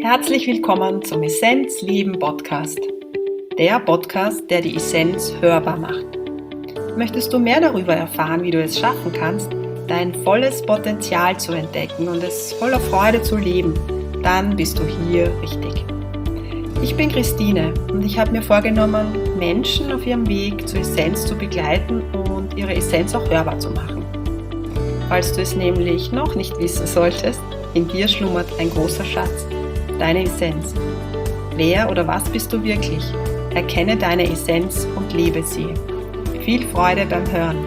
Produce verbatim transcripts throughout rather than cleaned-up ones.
Herzlich willkommen zum Essenz Leben Podcast. Der Podcast, der die Essenz hörbar macht. Möchtest du mehr darüber erfahren, wie du es schaffen kannst, dein volles Potenzial zu entdecken und es voller Freude zu leben, dann bist du hier richtig. Ich bin Christine und ich habe mir vorgenommen, Menschen auf ihrem Weg zur Essenz zu begleiten und ihre Essenz auch hörbar zu machen. Falls du es nämlich noch nicht wissen solltest, in dir schlummert ein großer Schatz, deine Essenz. Wer oder was bist du wirklich? Erkenne deine Essenz und lebe sie. Viel Freude beim Hören.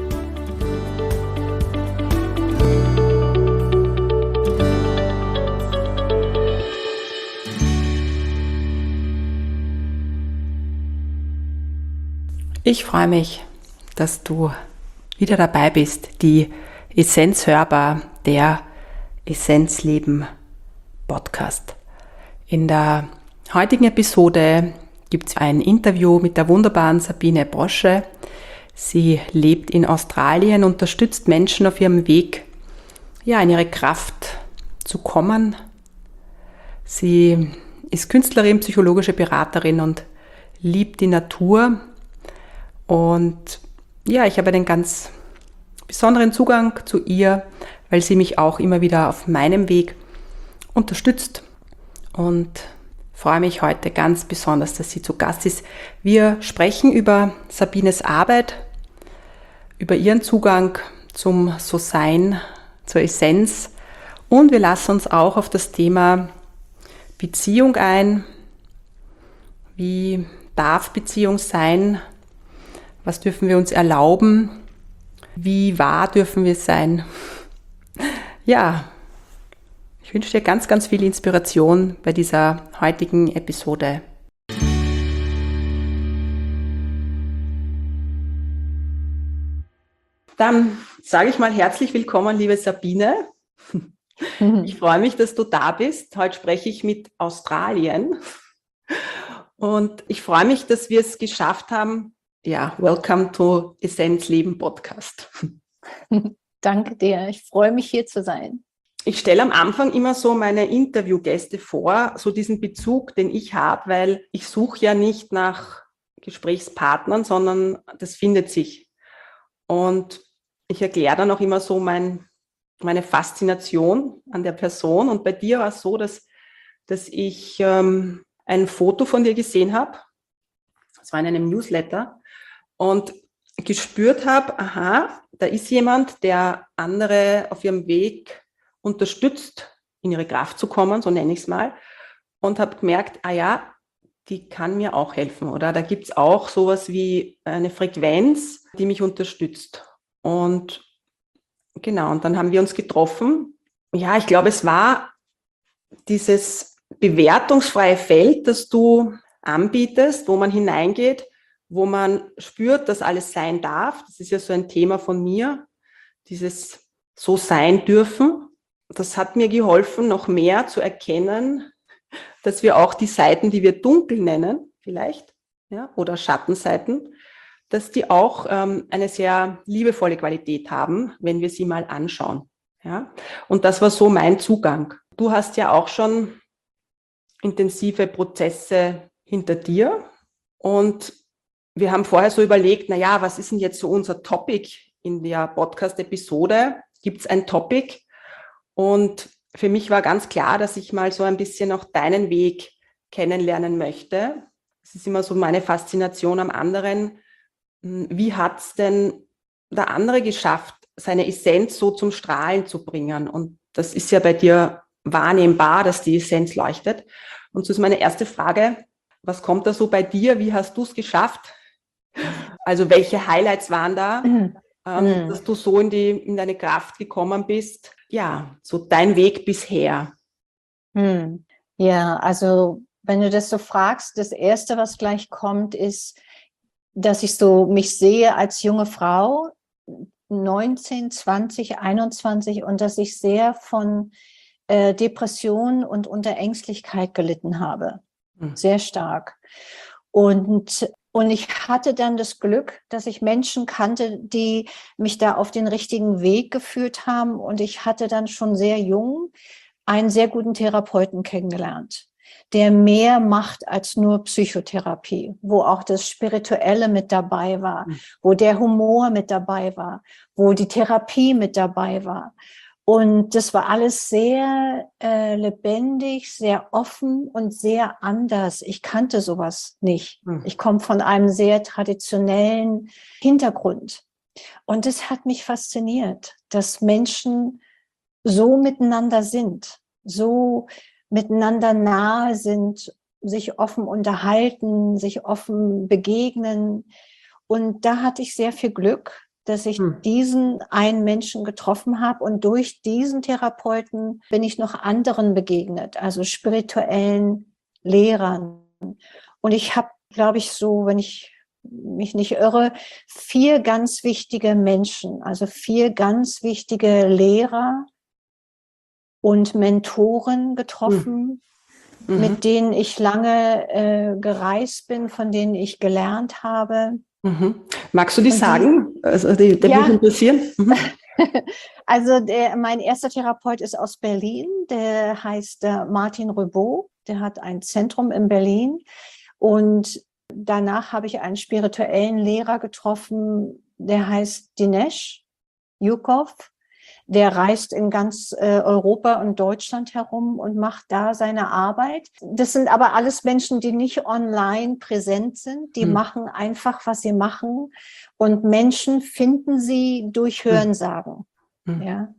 Ich freue mich, dass du wieder dabei bist, die Essenz hörbar, der Essenzleben Podcast. In der heutigen Episode gibt es ein Interview mit der wunderbaren Sabine Brosche. Sie lebt in Australien, unterstützt Menschen auf ihrem Weg, ja, in ihre Kraft zu kommen. Sie ist Künstlerin, psychologische Beraterin und liebt die Natur. Und ja, ich habe einen ganz besonderen Zugang zu ihr, weil sie mich auch immer wieder auf meinem Weg unterstützt, und freue mich heute ganz besonders, dass sie zu Gast ist. Wir sprechen über Sabines Arbeit, über ihren Zugang zum So-Sein, zur Essenz, und wir lassen uns auch auf das Thema Beziehung ein. Wie darf Beziehung sein? Was dürfen wir uns erlauben? Wie wahr dürfen wir sein? Ja, ich wünsche dir ganz, ganz viel Inspiration bei dieser heutigen Episode. Dann sage ich mal herzlich willkommen, liebe Sabine. Ich freue mich, dass du da bist. Heute spreche ich mit Australien. Und ich freue mich, dass wir es geschafft haben. Ja, welcome to Essenz Leben Podcast. Danke dir. Ich freue mich, hier zu sein. Ich stelle am Anfang immer so meine Interviewgäste vor, so diesen Bezug, den ich habe, weil ich suche ja nicht nach Gesprächspartnern, sondern das findet sich. Und ich erkläre dann auch immer so mein, meine Faszination an der Person. Und bei dir war es so, dass, dass ich ähm, ein Foto von dir gesehen habe. Das war in einem Newsletter. Und gespürt habe, aha, da ist jemand, der andere auf ihrem Weg unterstützt, in ihre Kraft zu kommen, so nenne ich es mal, und habe gemerkt, ah ja, die kann mir auch helfen, oder da gibt es auch sowas wie eine Frequenz, die mich unterstützt. Und genau, und dann haben wir uns getroffen. Ja, ich glaube, es war dieses bewertungsfreie Feld, das du anbietest, wo man hineingeht, wo man spürt, dass alles sein darf. Das ist ja so ein Thema von mir, dieses so sein dürfen. Das hat mir geholfen, noch mehr zu erkennen, dass wir auch die Seiten, die wir dunkel nennen, vielleicht, ja, oder Schattenseiten, dass die auch ähm, eine sehr liebevolle Qualität haben, wenn wir sie mal anschauen. Ja. Und das war so mein Zugang. Du hast ja auch schon intensive Prozesse hinter dir, und wir haben vorher so überlegt, na ja, was ist denn jetzt so unser Topic in der Podcast-Episode? Gibt es ein Topic? Und für mich war ganz klar, dass ich mal so ein bisschen auch deinen Weg kennenlernen möchte. Es ist immer so meine Faszination am anderen. Wie hat es denn der andere geschafft, seine Essenz so zum Strahlen zu bringen? Und das ist ja bei dir wahrnehmbar, dass die Essenz leuchtet. Und so ist meine erste Frage, was kommt da so bei dir? Wie hast du es geschafft? Also welche Highlights waren da, Mhm. ähm, Mhm. dass du so in, die, in deine Kraft gekommen bist? Ja, so dein Weg bisher. Mhm. Ja, also wenn du das so fragst, das Erste, was gleich kommt, ist, dass ich so mich sehe als junge Frau, neunzehn, zwanzig, einundzwanzig, und dass ich sehr von äh, Depression und unter Ängstlichkeit gelitten habe. Mhm. Sehr stark. Und Und ich hatte dann das Glück, dass ich Menschen kannte, die mich da auf den richtigen Weg geführt haben. Und ich hatte dann schon sehr jung einen sehr guten Therapeuten kennengelernt, der mehr macht als nur Psychotherapie, wo auch das Spirituelle mit dabei war, wo der Humor mit dabei war, wo die Therapie mit dabei war. Und das war alles sehr äh, lebendig, sehr offen und sehr anders. Ich kannte sowas nicht. Ich komme von einem sehr traditionellen Hintergrund. Und es hat mich fasziniert, dass Menschen so miteinander sind, so miteinander nahe sind, sich offen unterhalten, sich offen begegnen. Und da hatte ich sehr viel Glück, dass ich hm. diesen einen Menschen getroffen habe. Und durch diesen Therapeuten bin ich noch anderen begegnet, also spirituellen Lehrern. Und ich habe, glaube ich, so, wenn ich mich nicht irre, vier ganz wichtige Menschen, also vier ganz wichtige Lehrer und Mentoren getroffen, mhm. mit denen ich lange äh, gereist bin, von denen ich gelernt habe. Mhm. Magst du die und sagen? Die, also die, der ja. mich interessieren. Mhm. Also der, mein erster Therapeut ist aus Berlin, der heißt äh, Martin Röbo, der hat ein Zentrum in Berlin. Und danach habe ich einen spirituellen Lehrer getroffen, der heißt Dinesh Yukov. Der reist in ganz äh, Europa und Deutschland herum und macht da seine Arbeit. Das sind aber alles Menschen, die nicht online präsent sind. Die hm. machen einfach, was sie machen. Und Menschen finden sie durch Hörensagen. Hm. Ja.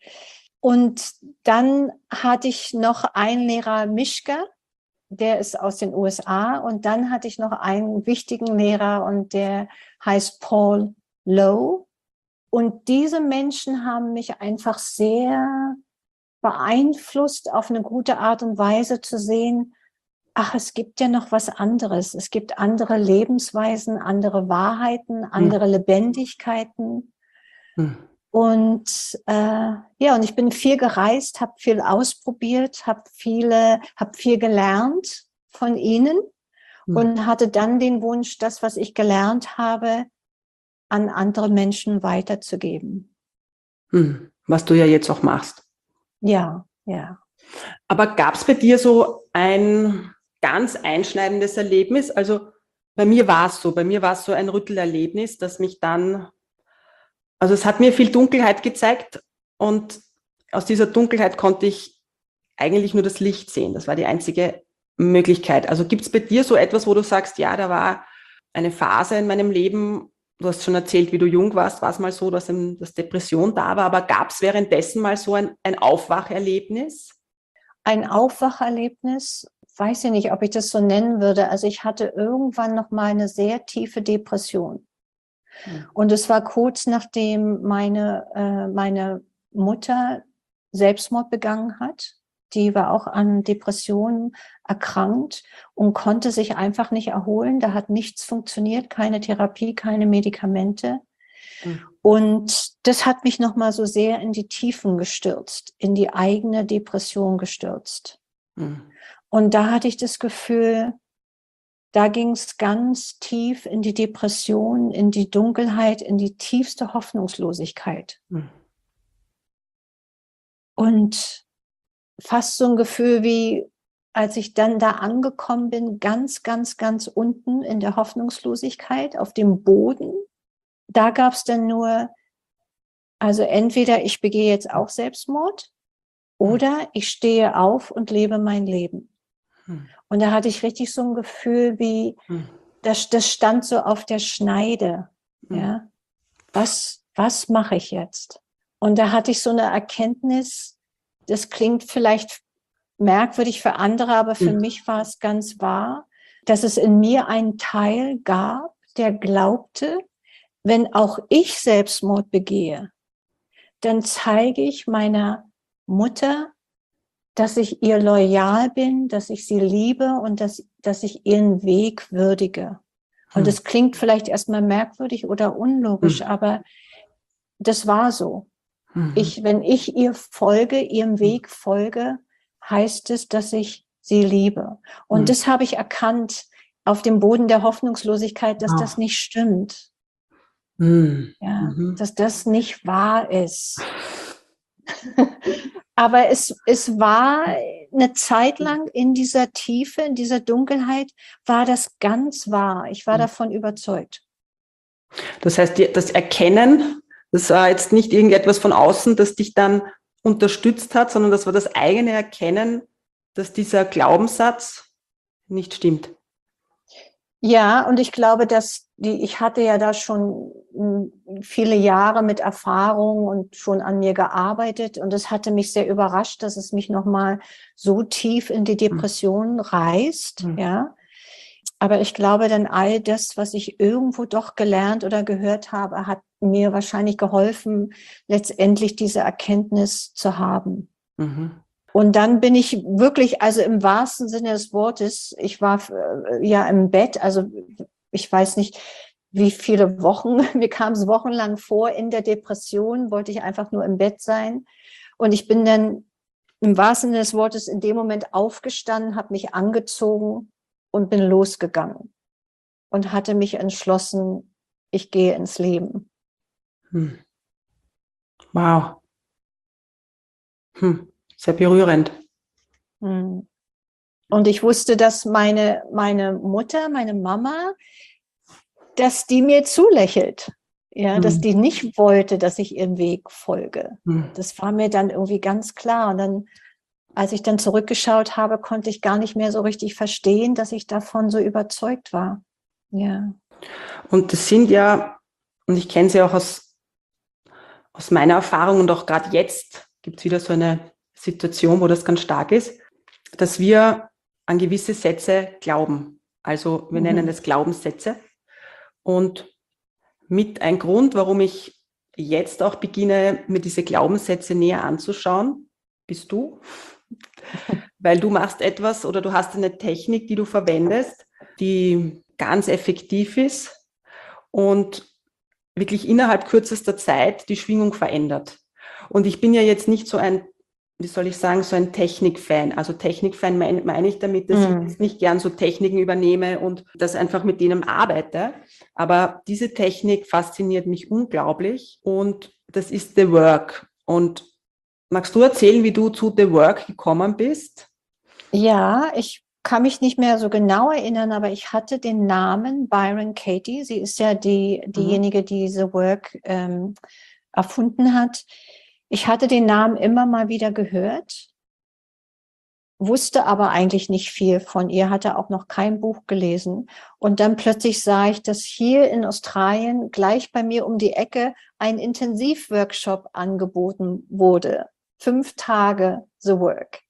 Und dann hatte ich noch einen Lehrer, Mischka, der ist aus den U S A. Und dann hatte ich noch einen wichtigen Lehrer und der heißt Paul Lowe. Und diese Menschen haben mich einfach sehr beeinflusst, auf eine gute Art und Weise zu sehen, ach, es gibt ja noch was anderes. Es gibt andere Lebensweisen, andere Wahrheiten, andere hm. Lebendigkeiten. Hm. Und äh, ja, und ich bin viel gereist, habe viel ausprobiert, habe viele, habe viel gelernt von ihnen hm. und hatte dann den Wunsch, das, was ich gelernt habe, an andere Menschen weiterzugeben. Hm, was du ja jetzt auch machst. Ja, ja. Aber gab es bei dir so ein ganz einschneidendes Erlebnis? Also bei mir war es so, bei mir war es so ein Rüttelerlebnis, das mich dann, also es hat mir viel Dunkelheit gezeigt und aus dieser Dunkelheit konnte ich eigentlich nur das Licht sehen. Das war die einzige Möglichkeit. Also gibt es bei dir so etwas, wo du sagst, ja, da war eine Phase in meinem Leben. Du hast schon erzählt, wie du jung warst, war es mal so, dass, dass Depression da war, aber gab es währenddessen mal so ein, ein Aufwacherlebnis? Ein Aufwacherlebnis, weiß ich nicht, ob ich das so nennen würde. Also ich hatte irgendwann noch mal eine sehr tiefe Depression. Hm. Und es war kurz nachdem meine, äh, meine Mutter Selbstmord begangen hat. Die war auch an Depressionen erkrankt und konnte sich einfach nicht erholen. Da hat nichts funktioniert, keine Therapie, keine Medikamente. Mhm. Und das hat mich nochmal so sehr in die Tiefen gestürzt, in die eigene Depression gestürzt. Mhm. Und da hatte ich das Gefühl, da ging es ganz tief in die Depression, in die Dunkelheit, in die tiefste Hoffnungslosigkeit. Mhm. Und fast so ein Gefühl wie, als ich dann da angekommen bin, ganz, ganz, ganz unten in der Hoffnungslosigkeit, auf dem Boden. Da gab es dann nur, also entweder ich begehe jetzt auch Selbstmord oder ich stehe auf und lebe mein Leben. Hm. Und da hatte ich richtig so ein Gefühl wie, hm. das, das stand so auf der Schneide. Hm. Ja? Was, was mache ich jetzt? Und da hatte ich so eine Erkenntnis, das klingt vielleicht merkwürdig für andere, aber für mhm. mich war es ganz wahr, dass es in mir einen Teil gab, der glaubte, wenn auch ich Selbstmord begehe, dann zeige ich meiner Mutter, dass ich ihr loyal bin, dass ich sie liebe und dass, dass ich ihren Weg würdige. Und das mhm. klingt vielleicht erstmal merkwürdig oder unlogisch, mhm. aber das war so. Ich, wenn ich ihr folge, ihrem Weg folge, heißt es, dass ich sie liebe. Und mhm. das habe ich erkannt auf dem Boden der Hoffnungslosigkeit, dass oh. das nicht stimmt. Mhm. Ja, mhm. dass das nicht wahr ist. Aber es, es war eine Zeit lang in dieser Tiefe, in dieser Dunkelheit, war das ganz wahr. Ich war davon überzeugt. Das heißt, das Erkennen, das war jetzt nicht irgendetwas von außen, das dich dann unterstützt hat, sondern das war das eigene Erkennen, dass dieser Glaubenssatz nicht stimmt. Ja, und ich glaube, dass die, ich hatte ja da schon viele Jahre mit Erfahrung und schon an mir gearbeitet und es hatte mich sehr überrascht, dass es mich nochmal so tief in die Depression reißt, Mhm. ja. Aber ich glaube, dann all das, was ich irgendwo doch gelernt oder gehört habe, hat mir wahrscheinlich geholfen, letztendlich diese Erkenntnis zu haben. Mhm. Und dann bin ich wirklich, also im wahrsten Sinne des Wortes, ich war äh, ja im Bett, also ich weiß nicht, wie viele Wochen, mir kam es wochenlang vor, in der Depression wollte ich einfach nur im Bett sein. Und ich bin dann im wahrsten Sinne des Wortes in dem Moment aufgestanden, habe mich angezogen und bin losgegangen und hatte mich entschlossen, ich gehe ins Leben. Hm. Wow. Hm. Sehr berührend. Hm. Und ich wusste, dass meine, meine Mutter, meine Mama, dass die mir zulächelt. Ja, Hm. dass die nicht wollte, dass ich ihrem Weg folge. Hm. Das war mir dann irgendwie ganz klar. Und dann, als ich dann zurückgeschaut habe, konnte ich gar nicht mehr so richtig verstehen, dass ich davon so überzeugt war. Ja. Und das sind ja, und ich kenne sie auch aus, aus meiner Erfahrung und auch gerade jetzt gibt es wieder so eine Situation, wo das ganz stark ist, dass wir an gewisse Sätze glauben. Also wir Mhm. nennen das Glaubenssätze. Und mit ein Grund, warum ich jetzt auch beginne, mir diese Glaubenssätze näher anzuschauen, bist du. Weil du machst etwas oder du hast eine Technik, die du verwendest, die ganz effektiv ist und wirklich innerhalb kürzester Zeit die Schwingung verändert. Und ich bin ja jetzt nicht so ein, wie soll ich sagen, so ein Technik-Fan. Also Technik-Fan meine mein ich damit, dass Mhm. ich jetzt nicht gern so Techniken übernehme und das einfach mit denen arbeite. Aber diese Technik fasziniert mich unglaublich und das ist The Work. Und magst du erzählen, wie du zu The Work gekommen bist? Ja, ich kann mich nicht mehr so genau erinnern, aber ich hatte den Namen Byron Katie. Sie ist ja die, diejenige, die diese Work ähm, erfunden hat. Ich hatte den Namen immer mal wieder gehört, wusste aber eigentlich nicht viel von ihr, hatte auch noch kein Buch gelesen. Und dann plötzlich sah ich, dass hier in Australien gleich bei mir um die Ecke ein Intensivworkshop angeboten wurde. Fünf Tage The Work.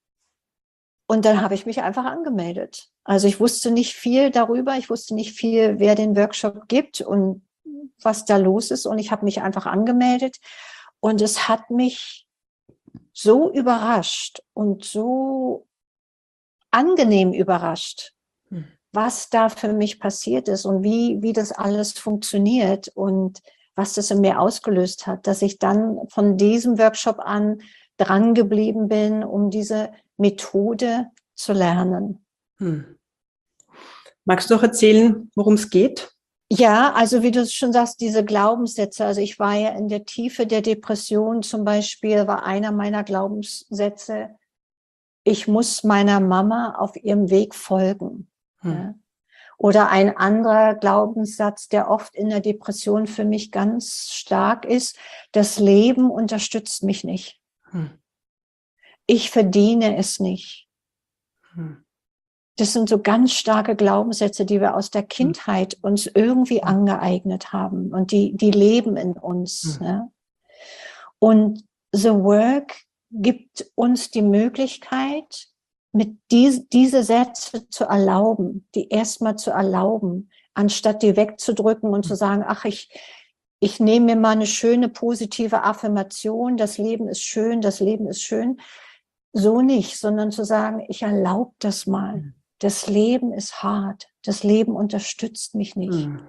Und dann habe ich mich einfach angemeldet. Also ich wusste nicht viel darüber, ich wusste nicht viel, wer den Workshop gibt und was da los ist. Und ich habe mich einfach angemeldet. Und es hat mich so überrascht und so angenehm überrascht, was da für mich passiert ist und wie, wie das alles funktioniert und was das in mir ausgelöst hat, dass ich dann von diesem Workshop an dran geblieben bin, um diese Methode zu lernen. Hm. Magst du auch erzählen, worum es geht? Ja, also wie du schon sagst, diese Glaubenssätze, also ich war ja in der Tiefe der Depression zum Beispiel, war einer meiner Glaubenssätze, ich muss meiner Mama auf ihrem Weg folgen. Hm. Ja. Oder ein anderer Glaubenssatz, der oft in der Depression für mich ganz stark ist, das Leben unterstützt mich nicht. Hm. Ich verdiene es nicht. Hm. Das sind so ganz starke Glaubenssätze, die wir aus der Kindheit uns irgendwie angeeignet haben und die, die leben in uns. Mhm. Ne? Und The Work gibt uns die Möglichkeit, mit dies, diese Sätze zu erlauben, die erstmal zu erlauben, anstatt die wegzudrücken und mhm. zu sagen, ach, ich, ich nehme mir mal eine schöne positive Affirmation, das Leben ist schön, das Leben ist schön. So nicht, sondern zu sagen, ich erlaube das mal. Mhm. Das Leben ist hart. Das Leben unterstützt mich nicht. Mhm.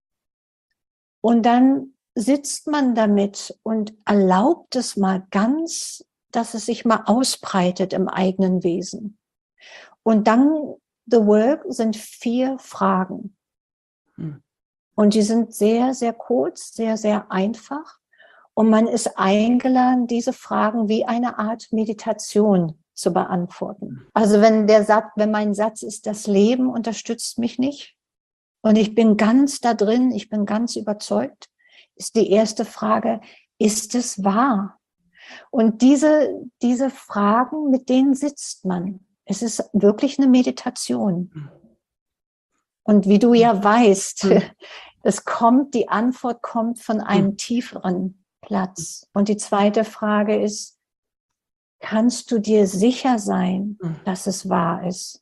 Und dann sitzt man damit und erlaubt es mal ganz, dass es sich mal ausbreitet im eigenen Wesen. Und dann, The Work sind vier Fragen. Mhm. Und die sind sehr, sehr kurz, sehr, sehr einfach. Und man ist eingeladen, diese Fragen wie eine Art Meditation zu beantworten. Also wenn der Satz, wenn mein Satz ist, das Leben unterstützt mich nicht und ich bin ganz da drin, ich bin ganz überzeugt, ist die erste Frage, ist es wahr? Und diese, diese Fragen, mit denen sitzt man. Es ist wirklich eine Meditation. Und wie du ja weißt, es kommt, die Antwort kommt von einem tieferen Platz. Und die zweite Frage ist, kannst du dir sicher sein, dass es wahr ist?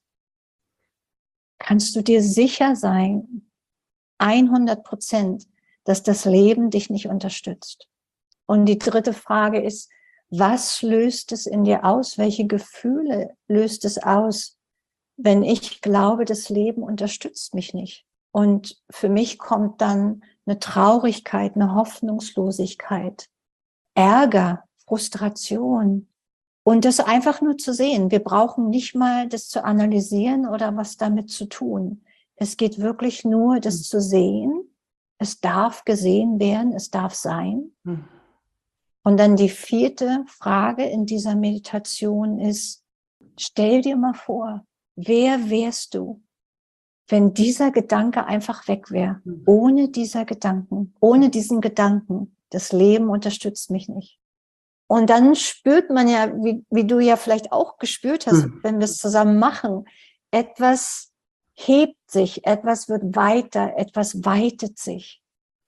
Kannst du dir sicher sein, hundert Prozent, dass das Leben dich nicht unterstützt? Und die dritte Frage ist, was löst es in dir aus? Welche Gefühle löst es aus, wenn ich glaube, das Leben unterstützt mich nicht? Und für mich kommt dann eine Traurigkeit, eine Hoffnungslosigkeit, Ärger, Frustration. Und das einfach nur zu sehen. Wir brauchen nicht mal das zu analysieren oder was damit zu tun. Es geht wirklich nur, das zu sehen. Es darf gesehen werden, es darf sein. Und dann die vierte Frage in dieser Meditation ist, stell dir mal vor, wer wärst du, wenn dieser Gedanke einfach weg wäre, ohne dieser Gedanken, ohne diesen Gedanken, das Leben unterstützt mich nicht. Und dann spürt man ja, wie, wie du ja vielleicht auch gespürt hast, mhm. wenn wir es zusammen machen, etwas hebt sich, etwas wird weiter, etwas weitet sich.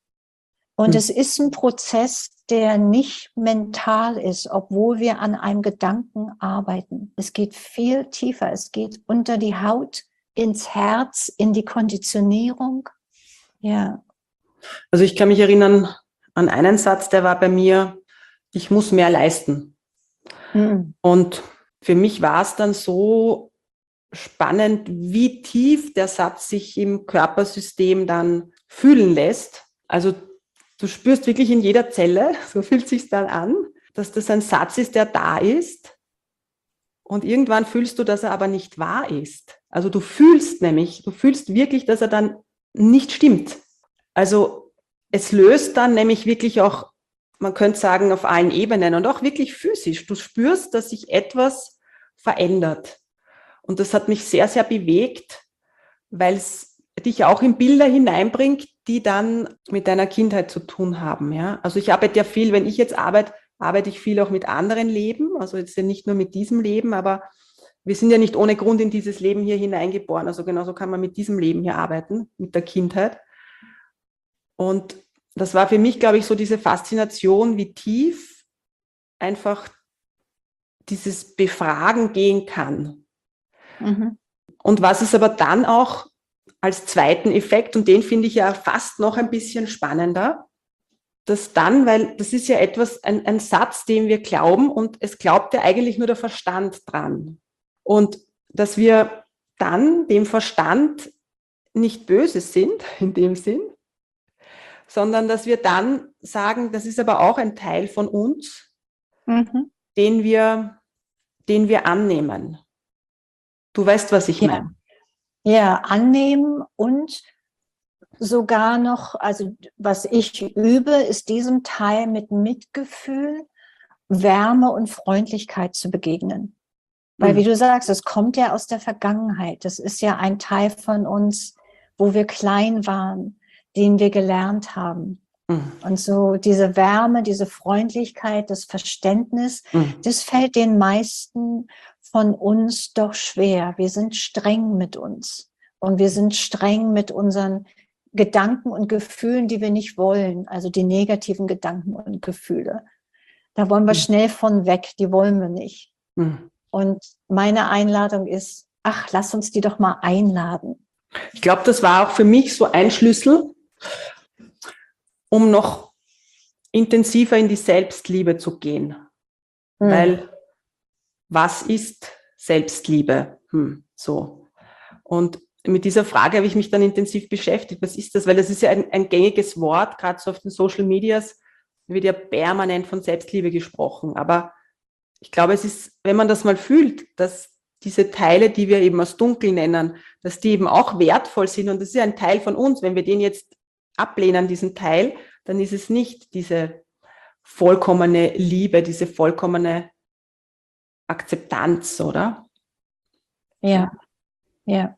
Und mhm. es ist ein Prozess, der nicht mental ist, obwohl wir an einem Gedanken arbeiten. Es geht viel tiefer, es geht unter die Haut, ins Herz, in die Konditionierung. Ja. Also ich kann mich erinnern an einen Satz, der war bei mir, ich muss mehr leisten. Mhm. Und für mich war es dann so spannend, wie tief der Satz sich im Körpersystem dann fühlen lässt. Also du spürst wirklich in jeder Zelle, so fühlt es sich dann an, dass das ein Satz ist, der da ist. Und irgendwann fühlst du, dass er aber nicht wahr ist. Also du fühlst nämlich, du fühlst wirklich, dass er dann nicht stimmt. Also es löst dann nämlich wirklich auch, man könnte sagen, auf allen Ebenen und auch wirklich physisch. Du spürst, dass sich etwas verändert. Und das hat mich sehr, sehr bewegt, weil es dich auch in Bilder hineinbringt, die dann mit deiner Kindheit zu tun haben. Ja? Also ich arbeite ja viel, wenn ich jetzt arbeite, arbeite ich viel auch mit anderen Leben, also jetzt ja nicht nur mit diesem Leben, aber wir sind ja nicht ohne Grund in dieses Leben hier hineingeboren. Also genauso kann man mit diesem Leben hier arbeiten, mit der Kindheit. Und das war für mich, glaube ich, so diese Faszination, wie tief einfach dieses Befragen gehen kann. Mhm. Und was es aber dann auch als zweiten Effekt, und den finde ich ja fast noch ein bisschen spannender, dass dann, weil das ist ja etwas, ein, ein Satz, dem wir glauben und es glaubt ja eigentlich nur der Verstand dran. Und dass wir dann dem Verstand nicht böse sind, in dem Sinn, sondern dass wir dann sagen, das ist aber auch ein Teil von uns, mhm. den wir, den wir annehmen. Du weißt, was ich ja. meine. Ja, annehmen und sogar noch, also was ich übe, ist diesem Teil mit Mitgefühl, Wärme und Freundlichkeit zu begegnen. Weil mhm. wie du sagst, es kommt ja aus der Vergangenheit. Das ist ja ein Teil von uns, wo wir klein waren, den wir gelernt haben. Mhm. Und so diese Wärme, diese Freundlichkeit, das Verständnis, mhm. das fällt den meisten von uns doch schwer. Wir sind streng mit uns. Und wir sind streng mit unseren Gedanken und Gefühlen, die wir nicht wollen, also die negativen Gedanken und Gefühle. Da wollen wir mhm. schnell von weg, die wollen wir nicht. Mhm. Und meine Einladung ist, ach, lass uns die doch mal einladen. Ich glaube, das war auch für mich so ein Schlüssel, um noch intensiver in die Selbstliebe zu gehen. Mhm. Weil, was ist Selbstliebe? Hm, so. Und mit dieser Frage habe ich mich dann intensiv beschäftigt. Was ist das? Weil das ist ja ein, ein gängiges Wort, gerade so auf den Social Medias wird ja permanent von Selbstliebe gesprochen. Aber ich glaube, es ist, wenn man das mal fühlt, dass diese Teile, die wir eben als dunkel nennen, dass die eben auch wertvoll sind und das ist ja ein Teil von uns. Wenn wir den jetzt ablehnen, diesen Teil, dann ist es nicht diese vollkommene Liebe, diese vollkommene Akzeptanz, oder? Ja, ja.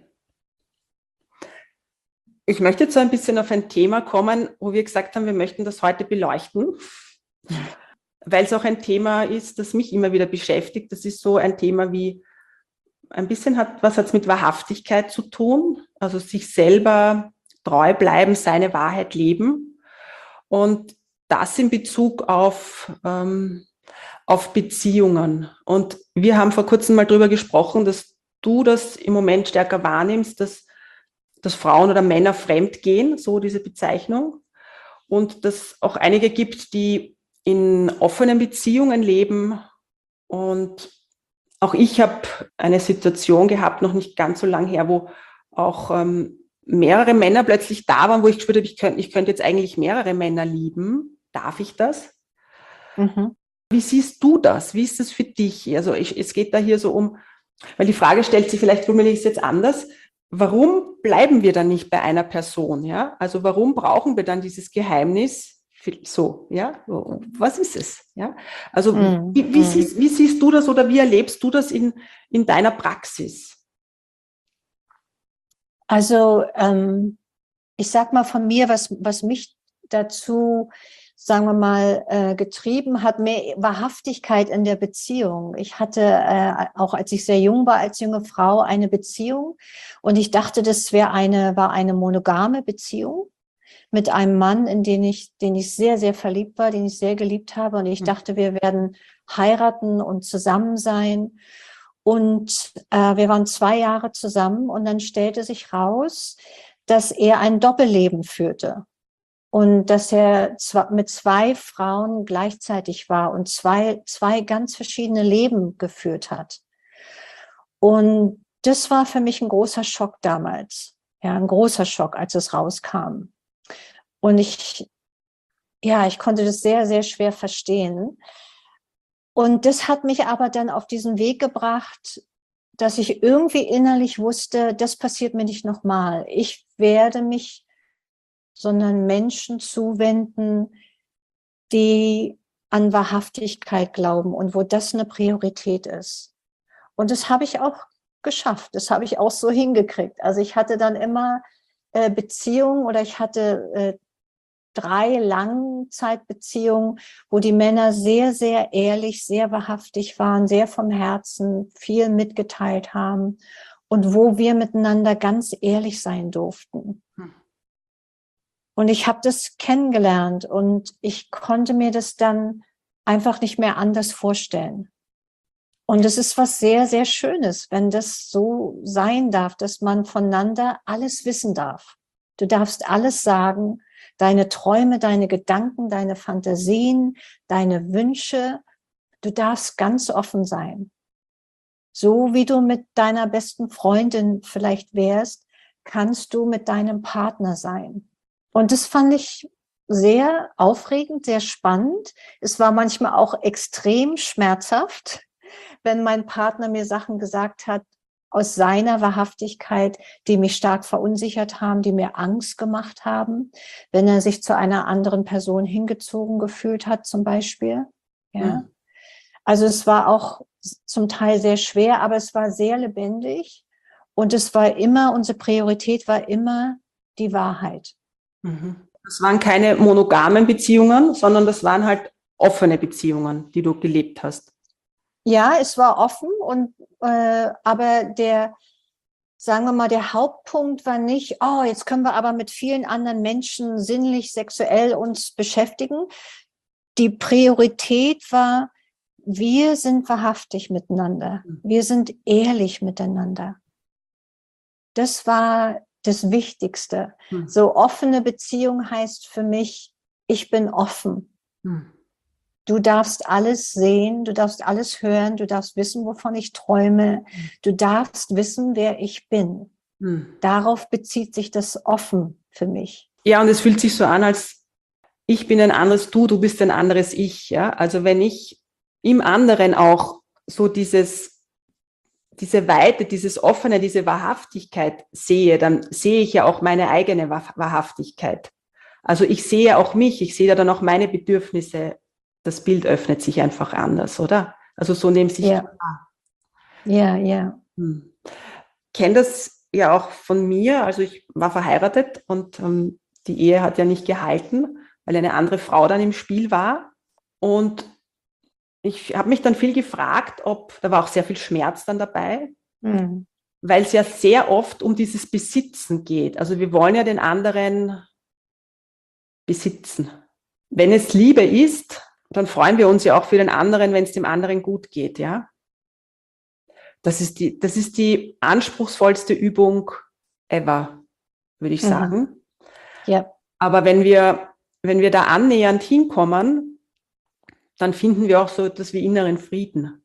Ich möchte jetzt so ein bisschen auf ein Thema kommen, wo wir gesagt haben, wir möchten das heute beleuchten, weil es auch ein Thema ist, das mich immer wieder beschäftigt. Das ist so ein Thema wie, ein bisschen hat, was hat es mit Wahrhaftigkeit zu tun, also sich selber treu bleiben, seine Wahrheit leben und das in Bezug auf, ähm, auf Beziehungen. Und wir haben vor kurzem mal darüber gesprochen, dass du das im Moment stärker wahrnimmst, dass, dass Frauen oder Männer fremdgehen, so diese Bezeichnung, und dass auch einige gibt, die in offenen Beziehungen leben. Und auch ich habe eine Situation gehabt, noch nicht ganz so lange her, wo auch ähm, mehrere Männer plötzlich da waren, wo ich gespürt habe, ich könnte, ich könnte jetzt eigentlich mehrere Männer lieben. Darf ich das? Mhm. Wie siehst du das? Wie ist das für dich? Also ich, es geht da hier so um, weil die Frage stellt sich, vielleicht formuliere ich es jetzt anders, warum bleiben wir dann nicht bei einer Person? Ja? Also warum brauchen wir dann dieses Geheimnis? So, ja, was ist es? Ja, also Mhm. wie, wie, siehst, wie siehst du das oder wie erlebst du das in, in deiner Praxis? Also ähm, ich sag mal von mir, was, was mich dazu, sagen wir mal, äh, getrieben hat, mehr Wahrhaftigkeit in der Beziehung. Ich hatte, äh, auch als ich sehr jung war, als junge Frau, eine Beziehung und ich dachte, das wäre eine, war eine monogame Beziehung mit einem Mann, in den ich, den ich sehr, sehr verliebt war, den ich sehr geliebt habe und ich dachte, wir werden heiraten und zusammen sein. Und äh, wir waren zwei Jahre zusammen und dann stellte sich raus, dass er ein Doppelleben führte und dass er zwar mit zwei Frauen gleichzeitig war und zwei, zwei ganz verschiedene Leben geführt hat. Und das war für mich ein großer Schock damals. Ja, ein großer Schock, als es rauskam. Und ich, ja, ich konnte das sehr, sehr schwer verstehen. Und das hat mich aber dann auf diesen Weg gebracht, dass ich irgendwie innerlich wusste, das passiert mir nicht nochmal. Ich werde mich sondern Menschen zuwenden, die an Wahrhaftigkeit glauben und wo das eine Priorität ist. Und das habe ich auch geschafft. Das habe ich auch so hingekriegt. Also ich hatte dann immer äh, Beziehungen oder ich hatte äh, drei Langzeitbeziehungen, wo die Männer sehr, sehr ehrlich, sehr wahrhaftig waren, sehr vom Herzen, viel mitgeteilt haben und wo wir miteinander ganz ehrlich sein durften. Hm. Und ich habe das kennengelernt und ich konnte mir das dann einfach nicht mehr anders vorstellen. Und es ist was sehr, sehr Schönes, wenn das so sein darf, dass man voneinander alles wissen darf. Du darfst alles sagen, deine Träume, deine Gedanken, deine Fantasien, deine Wünsche. Du darfst ganz offen sein. So wie du mit deiner besten Freundin vielleicht wärst, kannst du mit deinem Partner sein. Und das fand ich sehr aufregend, sehr spannend. Es war manchmal auch extrem schmerzhaft, wenn mein Partner mir Sachen gesagt hat aus seiner Wahrhaftigkeit, die mich stark verunsichert haben, die mir Angst gemacht haben, wenn er sich zu einer anderen Person hingezogen gefühlt hat, zum Beispiel. Ja. Mhm. Also es war auch zum Teil sehr schwer, aber es war sehr lebendig und es war immer, unsere Priorität war immer die Wahrheit. Das waren keine monogamen Beziehungen, sondern das waren halt offene Beziehungen, die du gelebt hast. Ja, es war offen und äh, aber der, sagen wir mal, der Hauptpunkt war nicht, oh, jetzt können wir aber mit vielen anderen Menschen sinnlich, sexuell uns beschäftigen. Die Priorität war, wir sind wahrhaftig miteinander. Wir sind ehrlich miteinander. Das war das Wichtigste. Hm. So offene Beziehung heißt für mich, ich bin offen. Hm. Du darfst alles sehen, du darfst alles hören, du darfst wissen, wovon ich träume. Du darfst wissen, wer ich bin. Hm. Darauf bezieht sich das offen für mich. Ja, und es fühlt sich so an, als ich bin ein anderes Du, du bist ein anderes Ich. Ja? Also wenn ich im anderen auch so dieses, diese Weite, dieses Offene, diese Wahrhaftigkeit sehe, dann sehe ich ja auch meine eigene Wahrhaftigkeit. Also ich sehe auch mich, ich sehe ja dann auch meine Bedürfnisse. Das Bild öffnet sich einfach anders, oder? Also so nehmen sich Ja, wahr. ja, ja. Hm. Ich kenne das ja auch von mir. Also ich war verheiratet und ähm, die Ehe hat ja nicht gehalten, weil eine andere Frau dann im Spiel war. Und ich habe mich dann viel gefragt, ob, da war auch sehr viel Schmerz dann dabei, Mhm. weil es ja sehr oft um dieses Besitzen geht. Also wir wollen ja den anderen besitzen. Wenn es Liebe ist, dann freuen wir uns ja auch für den anderen, wenn es dem anderen gut geht, ja. Das ist die, das ist die anspruchsvollste Übung ever, würde ich Mhm. sagen. Ja. Aber wenn wir, wenn wir da annähernd hinkommen, dann finden wir auch so etwas wie inneren Frieden.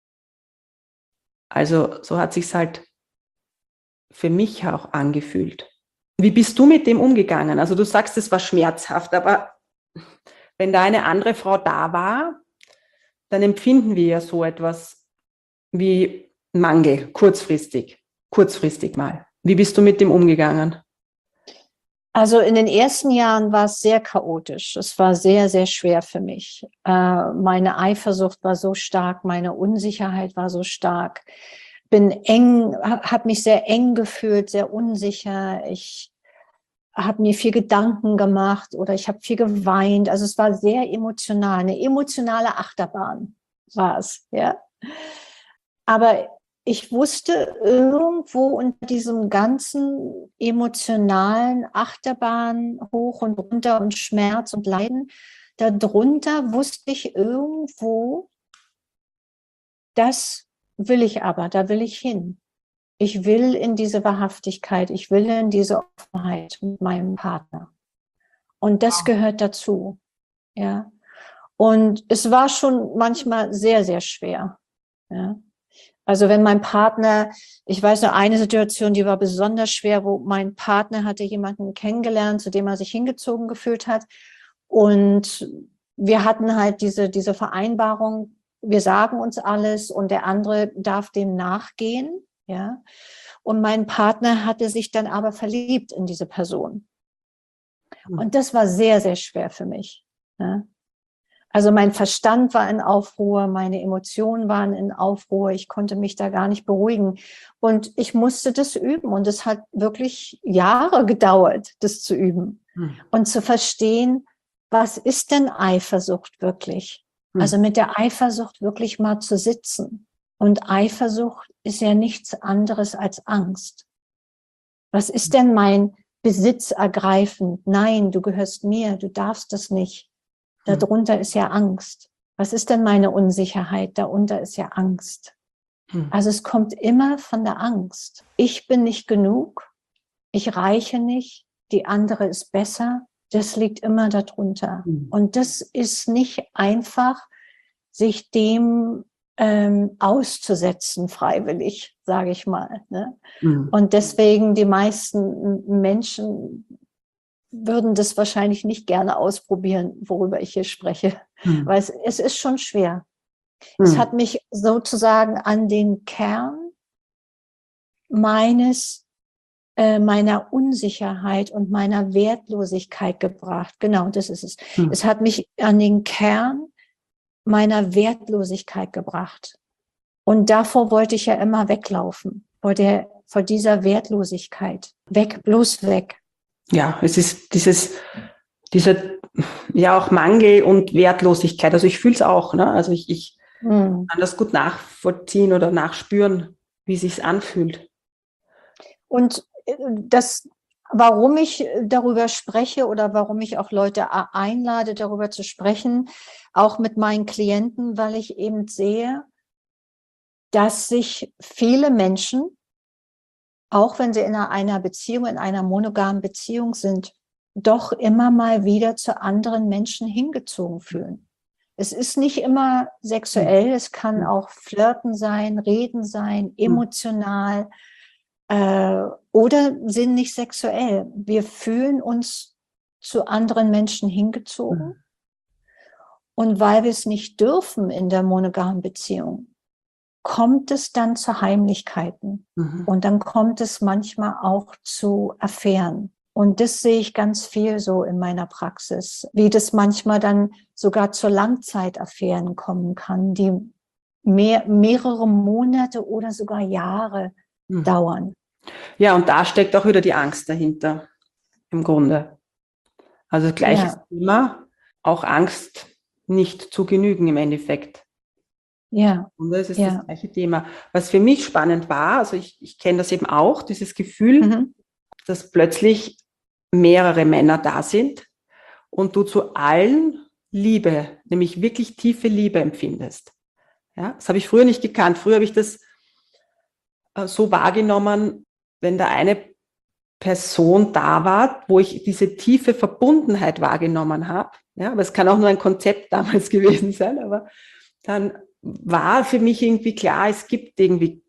Also so hat sich's halt für mich auch angefühlt. Wie bist du mit dem umgegangen? Also du sagst, es war schmerzhaft, aber wenn da eine andere Frau da war, dann empfinden wir ja so etwas wie Mangel, kurzfristig, kurzfristig mal. Wie bist du mit dem umgegangen? Also in den ersten Jahren war es sehr chaotisch. Es war sehr, sehr schwer für mich. Äh, meine Eifersucht war so stark, meine Unsicherheit war so stark. Bin eng, habe mich sehr eng gefühlt, sehr unsicher. Ich habe mir viel Gedanken gemacht oder ich habe viel geweint. Also es war sehr emotional, eine emotionale Achterbahn war es, ja. Aber ich wusste irgendwo unter diesem ganzen emotionalen Achterbahn hoch und runter und Schmerz und Leiden, darunter wusste ich irgendwo, das will ich aber, da will ich hin. Ich will in diese Wahrhaftigkeit, ich will in diese Offenheit mit meinem Partner. Und das gehört dazu, ja. Und es war schon manchmal sehr, sehr schwer, ja. Also wenn mein Partner, ich weiß noch eine Situation, die war besonders schwer, wo mein Partner hatte jemanden kennengelernt, zu dem er sich hingezogen gefühlt hat. Und wir hatten halt diese, diese Vereinbarung, wir sagen uns alles und der andere darf dem nachgehen, ja. Und mein Partner hatte sich dann aber verliebt in diese Person. Und das war sehr, sehr schwer für mich, ja. Also mein Verstand war in Aufruhr, meine Emotionen waren in Aufruhr, ich konnte mich da gar nicht beruhigen. Und ich musste das üben und es hat wirklich Jahre gedauert, das zu üben Hm. und zu verstehen, was ist denn Eifersucht wirklich? Hm. Also mit der Eifersucht wirklich mal zu sitzen. Und Eifersucht ist ja nichts anderes als Angst. Was ist denn mein Besitz ergreifend? Nein, du gehörst mir, du darfst das nicht. Darunter ist ja Angst. Was ist denn meine Unsicherheit? Darunter ist ja Angst. Also es kommt immer von der Angst. Ich bin nicht genug, ich reiche nicht, die andere ist besser. Das liegt immer darunter. Und das ist nicht einfach, sich dem ähm, auszusetzen, freiwillig, sage ich mal, ne? Mhm. Und deswegen die meisten Menschen würden das wahrscheinlich nicht gerne ausprobieren, worüber ich hier spreche, Mhm. weil es, es ist schon schwer. Mhm. Es hat mich sozusagen an den Kern meines, äh, meiner Unsicherheit und meiner Wertlosigkeit gebracht. Genau, das ist es. Mhm. Es hat mich an den Kern meiner Wertlosigkeit gebracht. Und davor wollte ich ja immer weglaufen, vor der, vor dieser Wertlosigkeit. Weg, bloß weg. Ja, es ist dieses, dieser, ja auch Mangel und Wertlosigkeit. Also ich fühle es auch, ne? Also ich, ich Hm. kann das gut nachvollziehen oder nachspüren, wie sich's anfühlt. Und das, warum ich darüber spreche oder warum ich auch Leute einlade, darüber zu sprechen, auch mit meinen Klienten, weil ich eben sehe, dass sich viele Menschen, auch wenn sie in einer Beziehung, in einer monogamen Beziehung sind, doch immer mal wieder zu anderen Menschen hingezogen fühlen. Es ist nicht immer sexuell, es kann auch Flirten sein, Reden sein, emotional äh, oder sind nicht sexuell. Wir fühlen uns zu anderen Menschen hingezogen und weil wir es nicht dürfen in der monogamen Beziehung, kommt es dann zu Heimlichkeiten. Mhm. Und dann kommt es manchmal auch zu Affären. Und das sehe ich ganz viel so in meiner Praxis, wie das manchmal dann sogar zu Langzeitaffären kommen kann, die mehr, mehrere Monate oder sogar Jahre hm. dauern. Ja, und da steckt auch wieder die Angst dahinter, im Grunde. Also gleiches ja. Thema, auch Angst, nicht zu genügen im Endeffekt. Ja. Und das ist ja. das gleiche Thema. Was für mich spannend war, also ich, ich kenne das eben auch, dieses Gefühl, mhm. dass plötzlich mehrere Männer da sind und du zu allen Liebe, nämlich wirklich tiefe Liebe empfindest. Ja, das habe ich früher nicht gekannt. Früher habe ich das äh, so wahrgenommen, wenn da eine Person da war, wo ich diese tiefe Verbundenheit wahrgenommen habe. Ja, aber es kann auch nur ein Konzept damals gewesen sein, aber dann war für mich irgendwie klar, es gibt irgendwie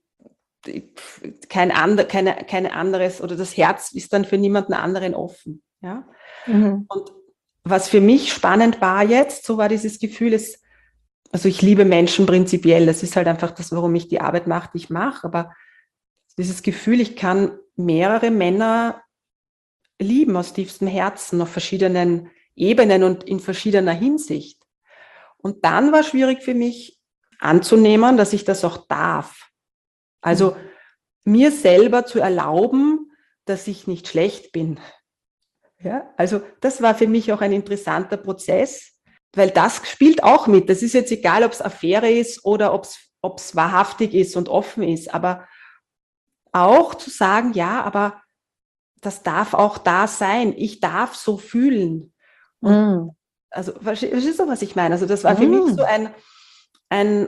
kein, andre, keine, keine anderes, oder das Herz ist dann für niemanden anderen offen. Ja? Mhm. Und was für mich spannend war jetzt, so war dieses Gefühl, es, also ich liebe Menschen prinzipiell, das ist halt einfach das, warum ich die Arbeit mache, die ich mache, aber dieses Gefühl, ich kann mehrere Männer lieben aus tiefstem Herzen, auf verschiedenen Ebenen und in verschiedener Hinsicht. Und dann war schwierig für mich anzunehmen, dass ich das auch darf. Also mhm. mir selber zu erlauben, dass ich nicht schlecht bin. Ja, also das war für mich auch ein interessanter Prozess, weil das spielt auch mit. Das ist jetzt egal, ob es Affäre ist oder ob es wahrhaftig ist und offen ist, aber auch zu sagen, ja, aber das darf auch da sein. Ich darf so fühlen. Und mm. Also, verstehst du, was ich meine? Also, das war für mm. mich so ein, ein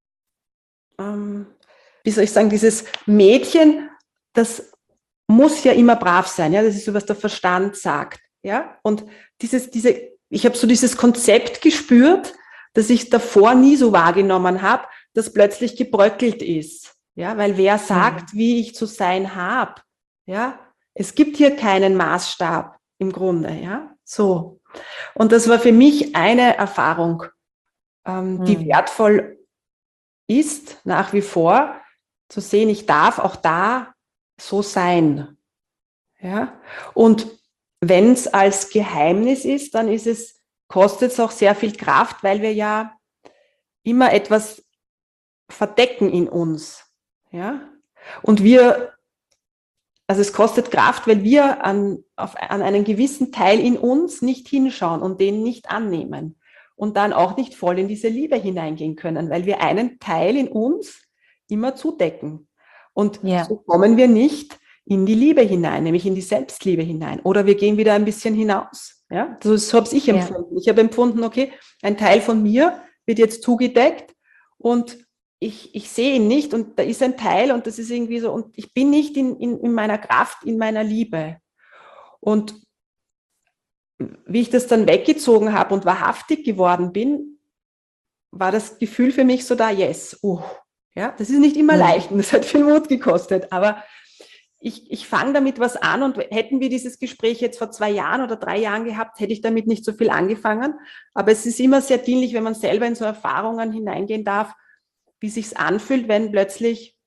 ähm, wie soll ich sagen, dieses Mädchen, das muss ja immer brav sein. Ja, das ist so, was der Verstand sagt. Ja, und dieses, diese, ich habe so dieses Konzept gespürt, das ich davor nie so wahrgenommen habe, das plötzlich gebröckelt ist. Ja, weil wer sagt, mm. wie ich zu sein habe? Ja, es gibt hier keinen Maßstab im Grunde, ja, so. Und das war für mich eine Erfahrung, ähm, die hm. wertvoll ist, nach wie vor, zu sehen, ich darf auch da so sein, ja. Und wenn es als Geheimnis ist, dann ist es, kostet es auch sehr viel Kraft, weil wir ja immer etwas verdecken in uns, ja. Und wir Also es kostet Kraft, weil wir an, auf, an einen gewissen Teil in uns nicht hinschauen und den nicht annehmen und dann auch nicht voll in diese Liebe hineingehen können, weil wir einen Teil in uns immer zudecken. Und ja. so kommen wir nicht in die Liebe hinein, nämlich in die Selbstliebe hinein. Oder wir gehen wieder ein bisschen hinaus. Ja? So, so habe ich empfunden. Ja. Ich habe empfunden, okay, ein Teil von mir wird jetzt zugedeckt und Ich, ich sehe ihn nicht und da ist ein Teil und das ist irgendwie so, und ich bin nicht in, in, in meiner Kraft, in meiner Liebe. Und wie ich das dann weggezogen habe und wahrhaftig geworden bin, war das Gefühl für mich so da, yes, uh, ja, das ist nicht immer mhm. leicht und das hat viel Mut gekostet, aber ich, ich fange damit was an und hätten wir dieses Gespräch jetzt vor zwei Jahren oder drei Jahren gehabt, hätte ich damit nicht so viel angefangen, aber es ist immer sehr dienlich, wenn man selber in so Erfahrungen hineingehen darf, wie sich's anfühlt, wenn plötzlich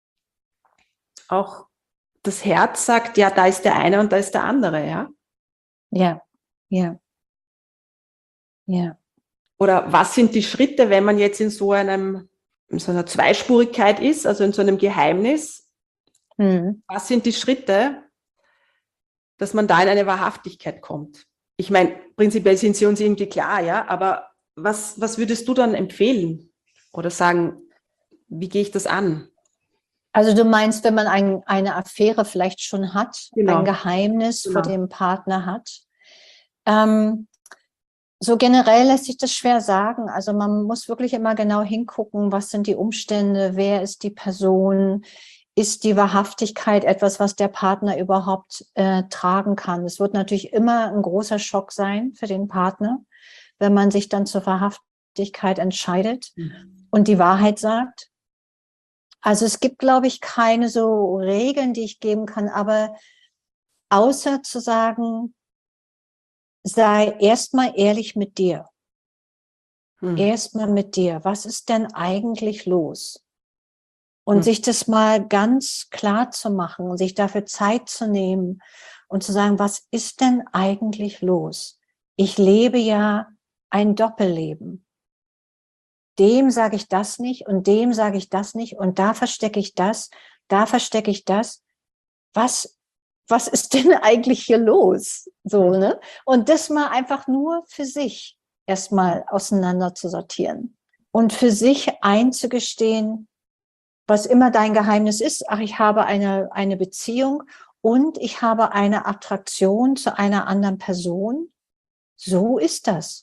auch das Herz sagt, ja, da ist der eine und da ist der andere, ja? Ja, ja, ja. Oder was sind die Schritte, wenn man jetzt in so einem, in so einer Zweispurigkeit ist, also in so einem Geheimnis? Mhm. Was sind die Schritte, dass man da in eine Wahrhaftigkeit kommt? Ich meine, prinzipiell sind sie uns irgendwie klar, ja, aber was, was würdest du dann empfehlen? Oder sagen, wie gehe ich das an? Also du meinst, wenn man ein, eine Affäre vielleicht schon hat, genau. ein Geheimnis genau. vor dem Partner hat. Ähm, so generell lässt sich das schwer sagen. Also man muss wirklich immer genau hingucken, was sind die Umstände, wer ist die Person, ist die Wahrhaftigkeit etwas, was der Partner überhaupt äh, tragen kann. Es wird natürlich immer ein großer Schock sein für den Partner, wenn man sich dann zur Wahrhaftigkeit entscheidet mhm. und die Wahrheit sagt. Also es gibt, glaube ich, keine so Regeln, die ich geben kann, aber außer zu sagen, sei erstmal ehrlich mit dir. Hm. Erstmal mit dir. Was ist denn eigentlich los? Und hm. sich das mal ganz klar zu machen und sich dafür Zeit zu nehmen und zu sagen, was ist denn eigentlich los? Ich lebe ja ein Doppelleben. Dem sage ich das nicht und dem sage ich das nicht und da verstecke ich das, da verstecke ich das. Was, was ist denn eigentlich hier los? So, ne? Und das mal einfach nur für sich erstmal auseinander zu sortieren und für sich einzugestehen, was immer dein Geheimnis ist. Ach, ich habe eine, eine Beziehung und ich habe eine Attraktion zu einer anderen Person. So ist das.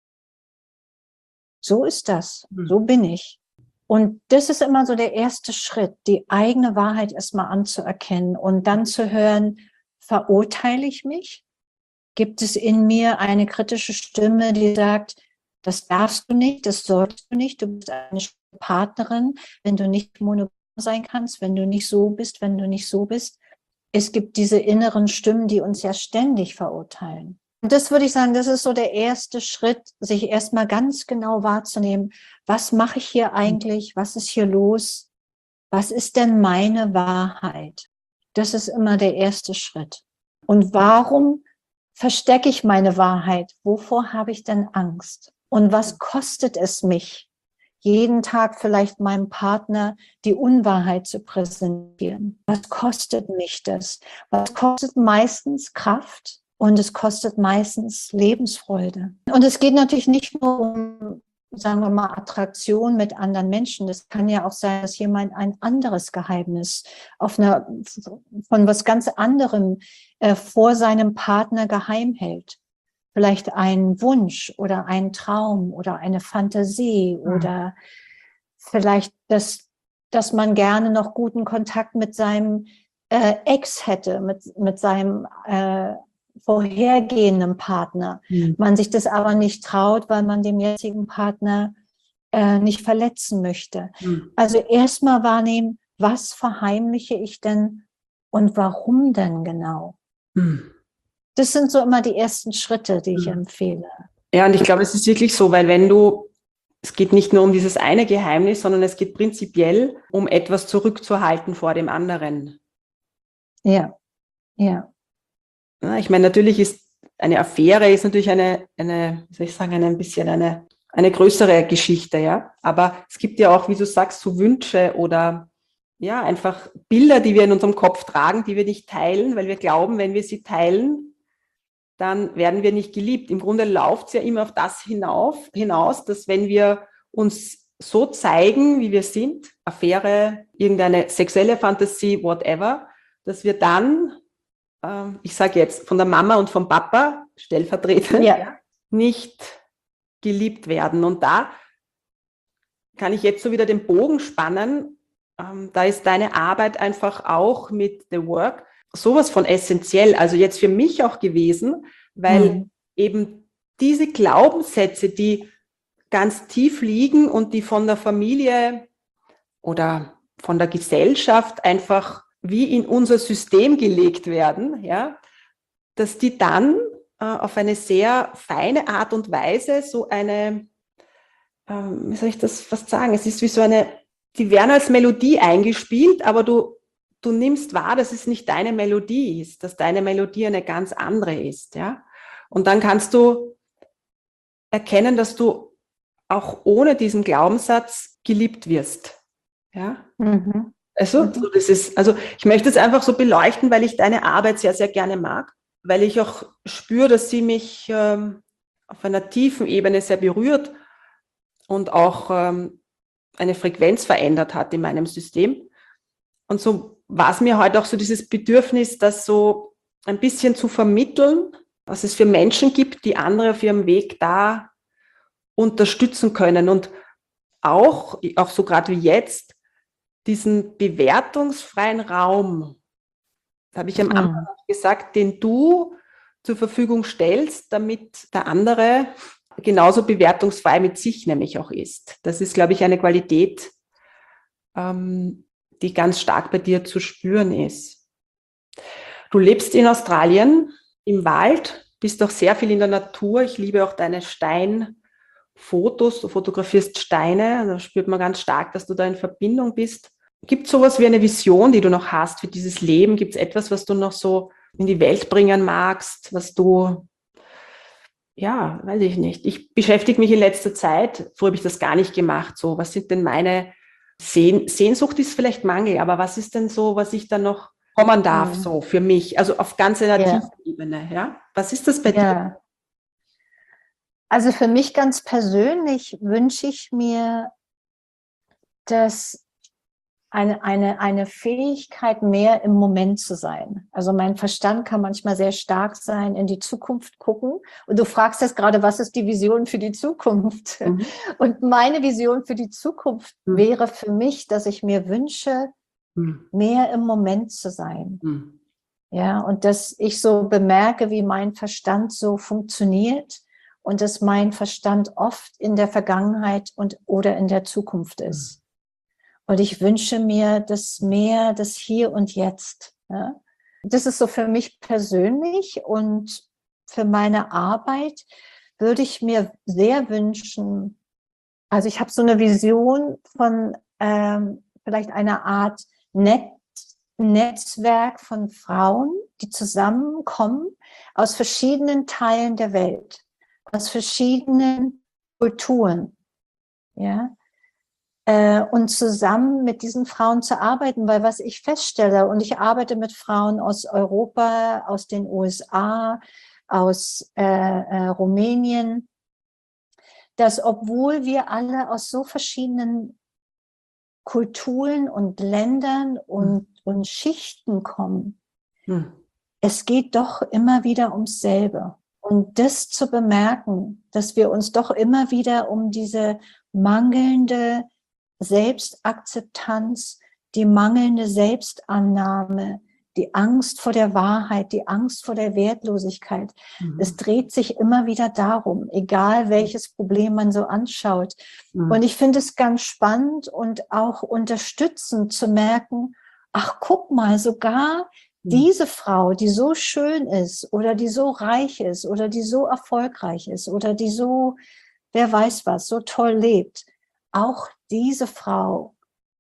So ist das. So bin ich. Und das ist immer so der erste Schritt, die eigene Wahrheit erstmal anzuerkennen und dann zu hören, verurteile ich mich? Gibt es in mir eine kritische Stimme, die sagt, das darfst du nicht, das sollst du nicht, du bist eine Partnerin, wenn du nicht monogam sein kannst, wenn du nicht so bist, wenn du nicht so bist. Es gibt diese inneren Stimmen, die uns ja ständig verurteilen. Und das würde ich sagen, das ist so der erste Schritt, sich erstmal ganz genau wahrzunehmen, was mache ich hier eigentlich, was ist hier los, was ist denn meine Wahrheit? Das ist immer der erste Schritt. Und warum verstecke ich meine Wahrheit? Wovor habe ich denn Angst? Und was kostet es mich, jeden Tag vielleicht meinem Partner die Unwahrheit zu präsentieren? Was kostet mich das? Was kostet meistens Kraft? Und es kostet meistens Lebensfreude. Und es geht natürlich nicht nur um, sagen wir mal, Attraktion mit anderen Menschen. Das kann ja auch sein, dass jemand ein anderes Geheimnis auf einer, von was ganz anderem äh, vor seinem Partner geheim hält. Vielleicht einen Wunsch oder einen Traum oder eine Fantasie mhm. oder vielleicht, dass, dass man gerne noch guten Kontakt mit seinem äh, Ex hätte, mit, mit seinem äh, vorhergehenden Partner. Mhm. Man sich das aber nicht traut, weil man dem jetzigen Partner äh, nicht verletzen möchte. Mhm. Also erstmal wahrnehmen, was verheimliche ich denn und warum denn genau? Mhm. Das sind so immer die ersten Schritte, die ich mhm. empfehle. Ja, und ich glaube, es ist wirklich so, weil wenn du, es geht nicht nur um dieses eine Geheimnis, sondern es geht prinzipiell um etwas zurückzuhalten vor dem anderen. Ja, ja. Ich meine, natürlich ist eine Affäre ist natürlich eine, eine, wie soll ich sagen, eine, ein bisschen eine, eine größere Geschichte, ja. Aber es gibt ja auch, wie du sagst, so Wünsche oder ja, einfach Bilder, die wir in unserem Kopf tragen, die wir nicht teilen, weil wir glauben, wenn wir sie teilen, dann werden wir nicht geliebt. Im Grunde läuft es ja immer auf das hinauf, hinaus, dass wenn wir uns so zeigen, wie wir sind, Affäre, irgendeine sexuelle Fantasie, whatever, dass wir dann ich sage jetzt, von der Mama und vom Papa, stellvertretend, ja. nicht geliebt werden. Und da kann ich jetzt so wieder den Bogen spannen. Ähm, da ist deine Arbeit einfach auch mit The Work sowas von essentiell. Also jetzt für mich auch gewesen, weil mhm. eben diese Glaubenssätze, die ganz tief liegen und die von der Familie oder von der Gesellschaft einfach wie in unser System gelegt werden, ja, dass die dann äh, auf eine sehr feine Art und Weise so eine, ähm, wie soll ich das fast sagen, es ist wie so eine, die werden als Melodie eingespielt, aber du, du nimmst wahr, dass es nicht deine Melodie ist, dass deine Melodie eine ganz andere ist, ja. Und dann kannst du erkennen, dass du auch ohne diesen Glaubenssatz geliebt wirst, ja. Mhm. Also, so das ist, also ich möchte es einfach so beleuchten, weil ich deine Arbeit sehr, sehr gerne mag, weil ich auch spüre, dass sie mich ähm, auf einer tiefen Ebene sehr berührt und auch ähm, eine Frequenz verändert hat in meinem System. Und so war es mir heute auch so dieses Bedürfnis, das so ein bisschen zu vermitteln, was es für Menschen gibt, die andere auf ihrem Weg da unterstützen können und auch, auch so gerade wie jetzt, diesen bewertungsfreien Raum, das habe ich am Anfang gesagt, den du zur Verfügung stellst, damit der andere genauso bewertungsfrei mit sich nämlich auch ist. Das ist, glaube ich, eine Qualität, ähm, die ganz stark bei dir zu spüren ist. Du lebst in Australien, im Wald, bist auch sehr viel in der Natur. Ich liebe auch deine Steinfotos. Du fotografierst Steine, da spürt man ganz stark, dass du da in Verbindung bist. Gibt es sowas wie eine Vision, die du noch hast für dieses Leben? Gibt es etwas, was du noch so in die Welt bringen magst, was du, ja, weiß ich nicht. Ich beschäftige mich in letzter Zeit, so habe ich das gar nicht gemacht, so, was sind denn meine Sehn- Sehnsucht ist vielleicht Mangel, aber was ist denn so, was ich dann noch kommen darf, Mhm. so für mich, also auf ganz einer Ja, tiefen Ebene, ja? Was ist das bei dir? ja. Also für mich ganz persönlich wünsche ich mir, dass eine, eine, eine Fähigkeit, mehr im Moment zu sein. Also mein Verstand kann manchmal sehr stark sein, in die Zukunft gucken. Und du fragst jetzt gerade, was ist die Vision für die Zukunft? Mhm. Und meine Vision für die Zukunft Mhm. wäre für mich, dass ich mir wünsche, Mhm. mehr im Moment zu sein. Mhm. Ja, und dass ich so bemerke, wie mein Verstand so funktioniert und dass mein Verstand oft in der Vergangenheit und oder in der Zukunft ist. Und ich wünsche mir das mehr, das Hier und Jetzt. Ja. Das ist so für mich persönlich und für meine Arbeit würde ich mir sehr wünschen, also ich habe so eine Vision von ähm, vielleicht einer Art Net Netzwerk von Frauen, die zusammenkommen aus verschiedenen Teilen der Welt, aus verschiedenen Kulturen, ja, äh, und zusammen mit diesen Frauen zu arbeiten, weil was ich feststelle, und ich arbeite mit Frauen aus Europa, aus den U S A, aus äh, äh, Rumänien, dass obwohl wir alle aus so verschiedenen Kulturen und Ländern und, und Schichten kommen, Mhm. es geht doch immer wieder ums selbe. Und das zu bemerken, dass wir uns doch immer wieder um diese mangelnde Selbstakzeptanz, die mangelnde Selbstannahme, die Angst vor der Wahrheit, die Angst vor der Wertlosigkeit. Mhm. Es dreht sich immer wieder darum, egal welches Problem man so anschaut. Mhm. Und ich finde es ganz spannend und auch unterstützend zu merken, ach, guck mal, sogar diese Frau, die so schön ist oder die so reich ist oder die so erfolgreich ist oder die so, wer weiß was, so toll lebt, auch diese Frau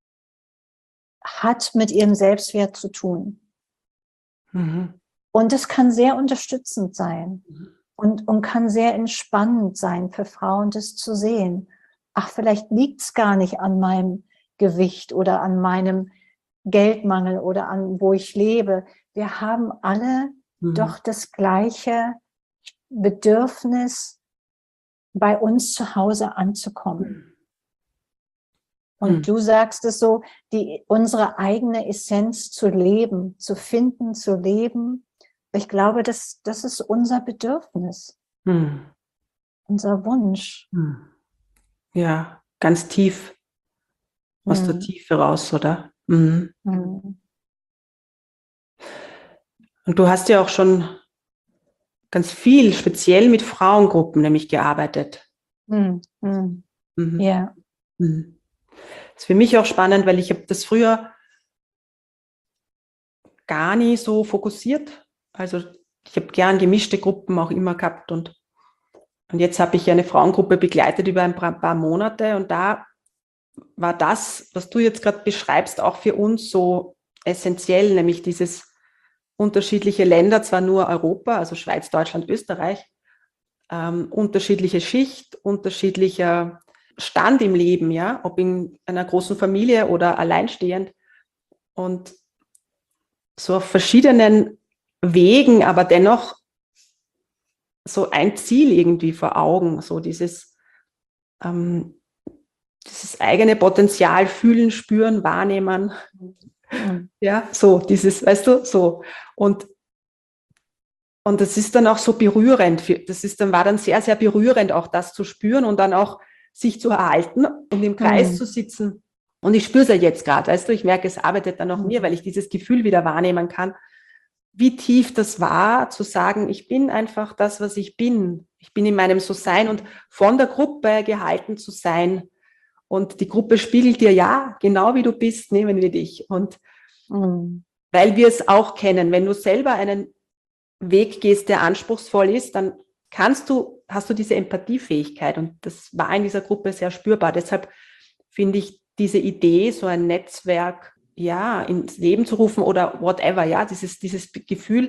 hat mit ihrem Selbstwert zu tun. Mhm. Und es kann sehr unterstützend sein und, und kann sehr entspannend sein für Frauen, das zu sehen. Ach, vielleicht liegt es gar nicht an meinem Gewicht oder an meinem Geldmangel oder an wo ich lebe. Wir haben alle Mhm. doch das gleiche Bedürfnis, bei uns zu Hause anzukommen. Und Mhm. du sagst es so, die, unsere eigene Essenz zu leben, zu finden, zu leben. Ich glaube, das, das ist unser Bedürfnis, Mhm. unser Wunsch. Mhm. Ja, ganz tief, aus der Hm. Tiefe raus, oder? Mhm. Hm. Und du hast ja auch schon ganz viel speziell mit Frauengruppen nämlich gearbeitet. Hm. Hm. Mhm. Ja. Mhm. Das ist für mich auch spannend, weil ich habe das früher gar nie so fokussiert. Also ich habe gern gemischte Gruppen auch immer gehabt und, und jetzt habe ich eine Frauengruppe begleitet über ein paar, paar Monate und da war das, was du jetzt gerade beschreibst, auch für uns so essentiell, nämlich dieses unterschiedliche Länder, zwar nur Europa, also Schweiz, Deutschland, Österreich, ähm, unterschiedliche Schicht, unterschiedlicher Stand im Leben, ja, ob in einer großen Familie oder alleinstehend und so auf verschiedenen Wegen, aber dennoch so ein Ziel irgendwie vor Augen, so dieses, ähm, dieses eigene Potenzial fühlen, spüren, wahrnehmen, Hm. ja, so dieses, weißt du, so und Und das ist dann auch so berührend. Das ist dann, war dann sehr, sehr berührend, auch das zu spüren und dann auch sich zu erhalten und im Kreis Hm. zu sitzen. Und ich spüre es ja jetzt gerade, weißt du, ich merke, es arbeitet dann auch mir, weil ich dieses Gefühl wieder wahrnehmen kann, wie tief das war, zu sagen, ich bin einfach das, was ich bin. Ich bin in meinem So-Sein und von der Gruppe gehalten zu sein. Und die Gruppe spiegelt dir, ja, genau wie du bist, nehmen wir dich. Und Hm. weil wir es auch kennen, wenn du selber einen Weg gehst, der anspruchsvoll ist, dann kannst du, hast du diese Empathiefähigkeit und das war in dieser Gruppe sehr spürbar. Deshalb finde ich diese Idee, so ein Netzwerk, ja, ins Leben zu rufen oder whatever, ja, dieses, dieses Gefühl,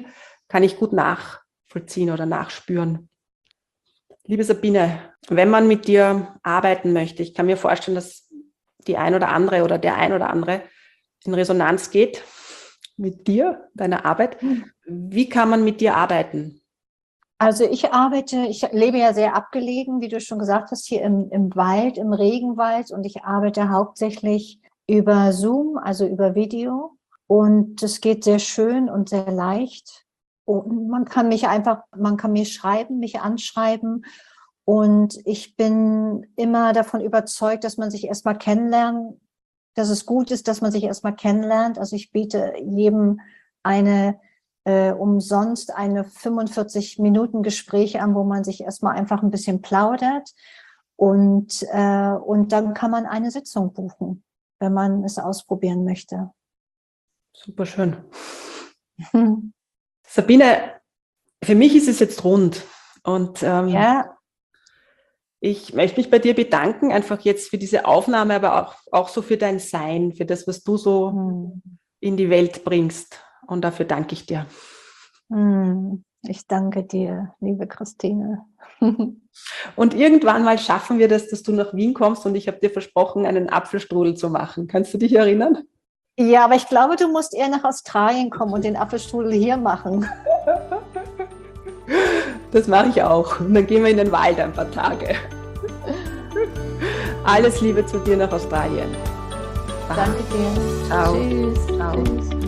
kann ich gut nachvollziehen oder nachspüren. Liebe Sabine, wenn man mit dir arbeiten möchte, ich kann mir vorstellen, dass die ein oder andere oder der ein oder andere in Resonanz geht mit dir, deiner Arbeit. Wie kann man mit dir arbeiten? Also ich arbeite, ich lebe ja sehr abgelegen, wie du schon gesagt hast, hier im, im Wald, im Regenwald, und ich arbeite hauptsächlich über Zoom, also über Video, und das geht sehr schön und sehr leicht. Und man kann mich einfach, man kann mir schreiben, mich anschreiben, und ich bin immer davon überzeugt, dass man sich erstmal kennenlernt, dass es gut ist, dass man sich erstmal kennenlernt. Also ich biete jedem eine Äh, umsonst eine fünfundvierzig Minuten Gespräch an, wo man sich erstmal einfach ein bisschen plaudert, und, äh, und dann kann man eine Sitzung buchen, wenn man es ausprobieren möchte. Super schön. Hm. Sabine, für mich ist es jetzt rund, und ähm, ja. Ich möchte mich bei dir bedanken, einfach jetzt für diese Aufnahme, aber auch, auch so für dein Sein, für das, was du so hm. in die Welt bringst. Und dafür danke ich dir. Ich danke dir, liebe Christine. Und irgendwann mal schaffen wir das, dass du nach Wien kommst, und ich habe dir versprochen, einen Apfelstrudel zu machen. Kannst du dich erinnern? Ja, aber ich glaube, du musst eher nach Australien kommen und den Apfelstrudel hier machen. Das mache ich auch. Und dann gehen wir in den Wald ein paar Tage. Alles Liebe zu dir nach Australien. Danke dir. Ciao. Tschüss. Ciao. Tschüss.